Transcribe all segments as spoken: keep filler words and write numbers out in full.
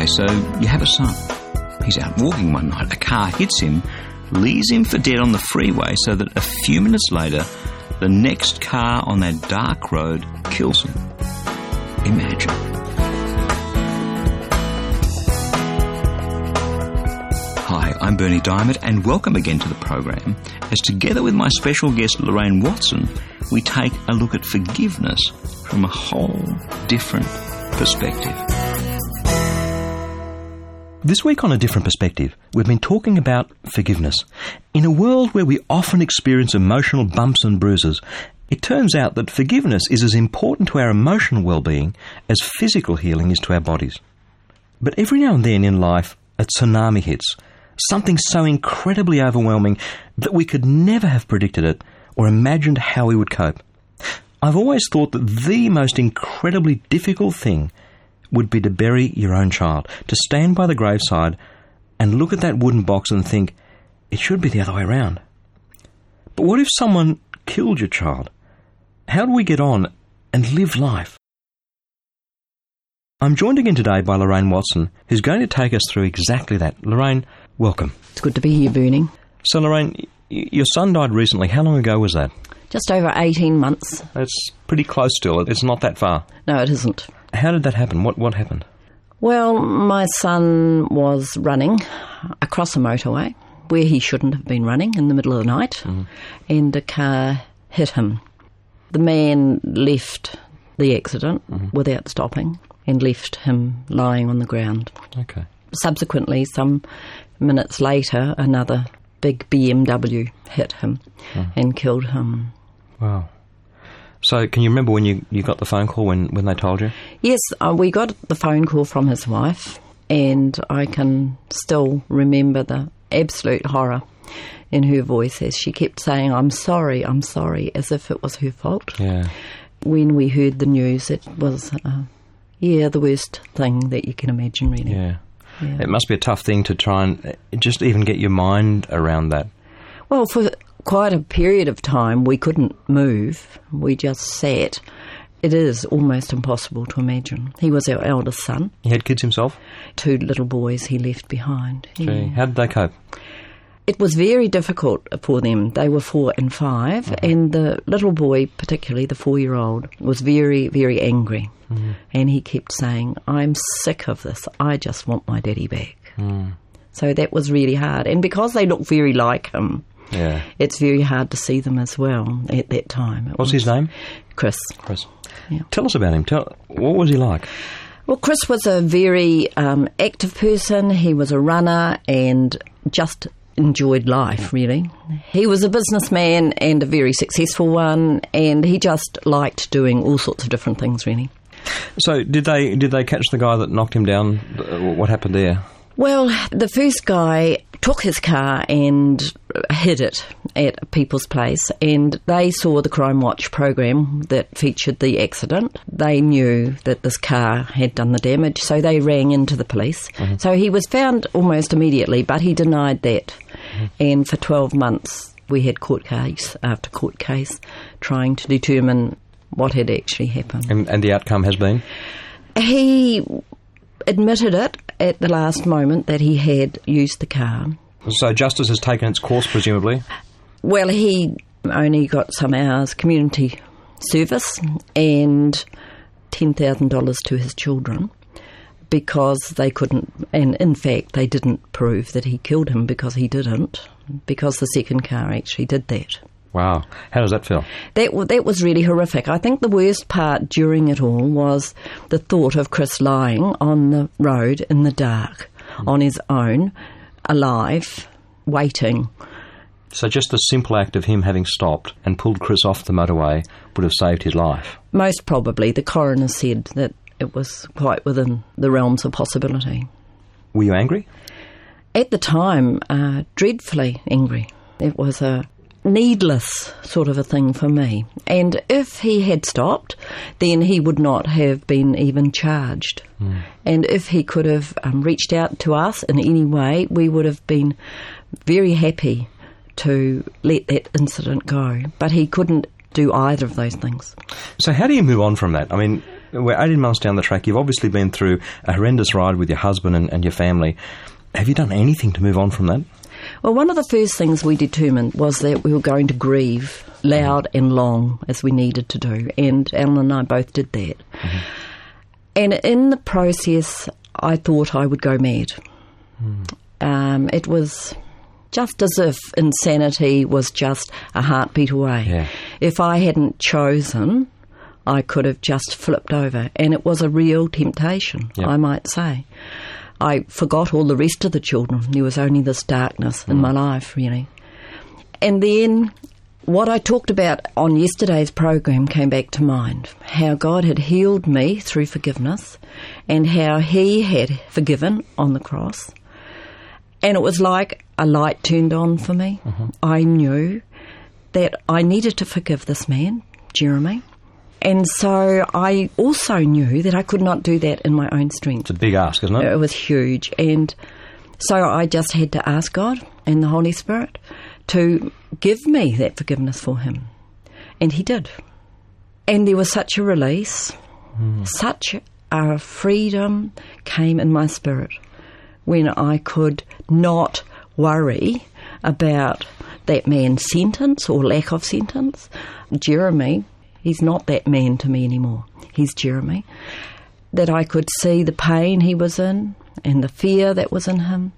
Okay, so you have a son. He's out walking one night. A car hits him, leaves him for dead on the freeway, so that a few minutes later, the next car on that dark road kills him. Imagine. Hi, I'm Bernie Diamond, and welcome again to the program, as together with my special guest Lorraine Watson, we take a look at forgiveness from a whole different perspective. This week on A Different Perspective, we've been talking about forgiveness. In a world where we often experience emotional bumps and bruises, it turns out that forgiveness is as important to our emotional well-being as physical healing is to our bodies. But every now and then in life, a tsunami hits, something so incredibly overwhelming that we could never have predicted it or imagined how we would cope. I've always thought that the most incredibly difficult thing would be to bury your own child, to stand by the graveside and look at that wooden box and think, it should be the other way around. But what if someone killed your child? How do we get on and live life? I'm joined again today by Lorraine Watson, who's going to take us through exactly that. Lorraine, welcome. It's good to be here, Bernie. So, Lorraine, y- your son died recently. How long ago was that? Just over eighteen months. That's pretty close still. It's not that far. No, it isn't. How did that happen? What what happened? Well, my son was running across a motorway where he shouldn't have been running in the middle of the night, mm-hmm. and a car hit him. The man left the accident mm-hmm. without stopping and left him lying on the ground. Okay. Subsequently, some minutes later, another big B M W hit him oh. and killed him. Wow. So can you remember when you, you got the phone call, when, when they told you? Yes, uh, we got the phone call from his wife, and I can still remember the absolute horror in her voice as she kept saying, I'm sorry, I'm sorry, as if it was her fault. Yeah. When we heard the news, it was, uh, yeah, the worst thing that you can imagine, really. Yeah. yeah. It must be a tough thing to try and just even get your mind around that. Well, for quite a period of time, we couldn't move. We just sat. It is almost impossible to imagine. He was our eldest son. He had kids himself? Two little boys he left behind. Gee, yeah. How did they cope? It was very difficult for them. They were four and five, mm-hmm. and the little boy, particularly the four-year-old, was very, very angry. Mm-hmm. And he kept saying, I'm sick of this. I just want my daddy back. Mm. So that was really hard. And because they looked very like him, yeah. it's very hard to see them as well at that time. It What's was his name? Chris. Chris. Yeah. Tell us about him. Tell, what was he like? Well, Chris was a very um, active person. He was a runner and just enjoyed life, really. He was a businessman and a very successful one, and he just liked doing all sorts of different things, really. So did they did they catch the guy that knocked him down? What happened there? Well, the first guy took his car and hid it at people's place, and they saw the Crime Watch program that featured the accident. They knew that this car had done the damage, so they rang into the police. Mm-hmm. So he was found almost immediately, but he denied that. Mm-hmm. And for twelve months, we had court case after court case trying to determine what had actually happened. And, and the outcome has been? He admitted it at the last moment that he had used the car. So justice has taken its course, presumably? Well, he only got some hours community service and ten thousand dollars to his children because they couldn't, and in fact they didn't prove that he killed him because he didn't, because the second car actually did that. Wow. How does that feel? That, that was really horrific. I think the worst part during it all was the thought of Chris lying on the road in the dark, mm. on his own, alive, waiting. So just the simple act of him having stopped and pulled Chris off the motorway would have saved his life? Most probably. The coroner said that it was quite within the realms of possibility. Were you angry? At the time, uh, dreadfully angry. It was a needless sort of a thing for me. And if he had stopped, then he would not have been even charged. Mm. And if he could have um, reached out to us in any way, we would have been very happy to let that incident go. But he couldn't do either of those things. So how do you move on from that? I mean, we're eighteen months down the track. You've obviously been through a horrendous ride with your husband and, and your family. Have you done anything to move on from that? Well, one of the first things we determined was that we were going to grieve loud and long, as we needed to do, and Alan and I both did that. Mm-hmm. And in the process, I thought I would go mad. Mm. Um, it was just as if insanity was just a heartbeat away. Yeah. If I hadn't chosen, I could have just flipped over. And it was a real temptation, yep. I might say. I forgot all the rest of the children. There was only this darkness mm. in my life, really. And then what I talked about on yesterday's program came back to mind, how God had healed me through forgiveness and how he had forgiven on the cross. And it was like a light turned on for me. Mm-hmm. I knew that I needed to forgive this man, Jeremy. And so I also knew that I could not do that in my own strength. It's a big ask, isn't it? It was huge. And so I just had to ask God and the Holy Spirit to give me that forgiveness for him. And he did. And there was such a release, mm. such a freedom came in my spirit when I could not worry about that man's sentence or lack of sentence. Jeremy, he's not that man to me anymore. He's Jeremy. That I could see the pain he was in and the fear that was in him.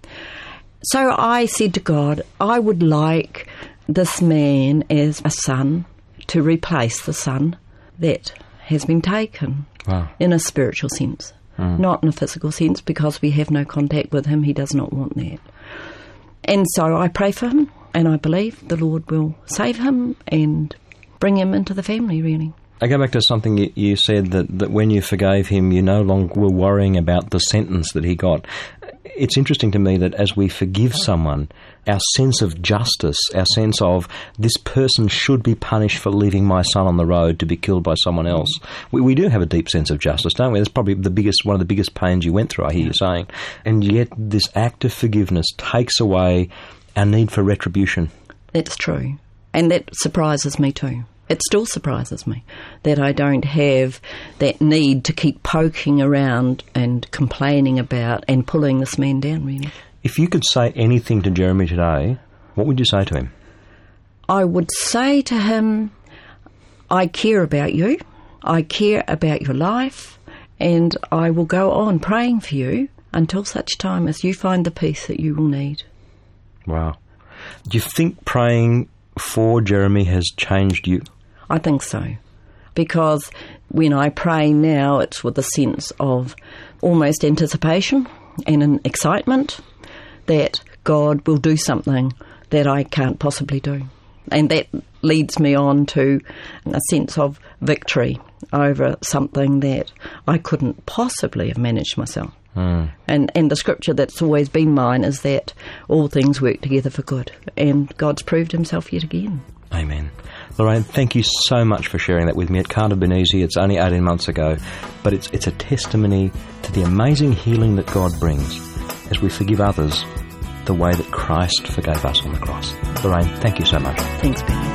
So I said to God, I would like this man as a son to replace the son that has been taken. Wow. In a spiritual sense, mm. not in a physical sense, because we have no contact with him. He does not want that. And so I pray for him, and I believe the Lord will save him and bring him into the family, really. I go back to something you, you said, that, that when you forgave him, you no longer were worrying about the sentence that he got. It's interesting to me that as we forgive someone, our sense of justice, our sense of this person should be punished for leaving my son on the road to be killed by someone else. We, we do have a deep sense of justice, don't we? That's probably the biggest, one of the biggest pains you went through, I hear you saying. And yet this act of forgiveness takes away our need for retribution. That's true. And that surprises me too. It still surprises me that I don't have that need to keep poking around and complaining about and pulling this man down, really. If you could say anything to Jeremy today, what would you say to him? I would say to him, I care about you, I care about your life, and I will go on praying for you until such time as you find the peace that you will need. Wow. Do you think praying for Jeremy has changed you? I think so, because when I pray now, it's with a sense of almost anticipation and an excitement that God will do something that I can't possibly do. And that leads me on to a sense of victory over something that I couldn't possibly have managed myself. Mm. And, and the scripture that's always been mine is that all things work together for good. And God's proved himself yet again. Amen. Lorraine, thank you so much for sharing that with me. It can't have been easy. It's only eighteen months ago. But it's it's a testimony to the amazing healing that God brings as we forgive others the way that Christ forgave us on the cross. Lorraine, thank you so much. Thanks, Benny.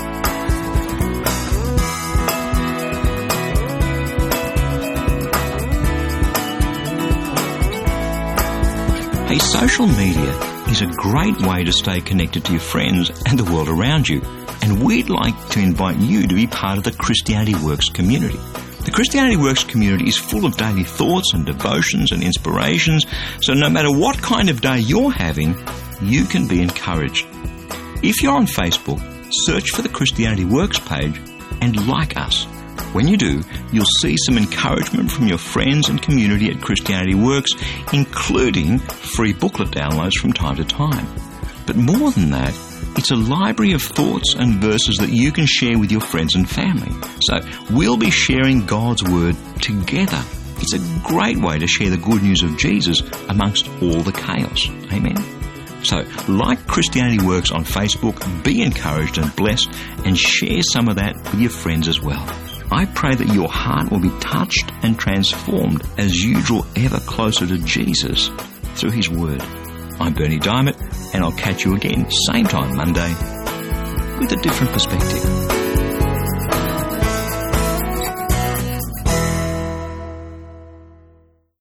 Hey, social media is a great way to stay connected to your friends and the world around you. And we'd like to invite you to be part of the Christianity Works community. The Christianity Works community is full of daily thoughts and devotions and inspirations, so no matter what kind of day you're having, you can be encouraged. If you're on Facebook, search for the Christianity Works page and like us. When you do, you'll see some encouragement from your friends and community at Christianity Works, including free booklet downloads from time to time. But more than that, it's a library of thoughts and verses that you can share with your friends and family. So we'll be sharing God's Word together. It's a great way to share the good news of Jesus amongst all the chaos. Amen. So, like Christianity Works on Facebook, be encouraged and blessed, and share some of that with your friends as well. I pray that your heart will be touched and transformed as you draw ever closer to Jesus through His Word. I'm Bernie Diamond, and I'll catch you again same time Monday with a different perspective.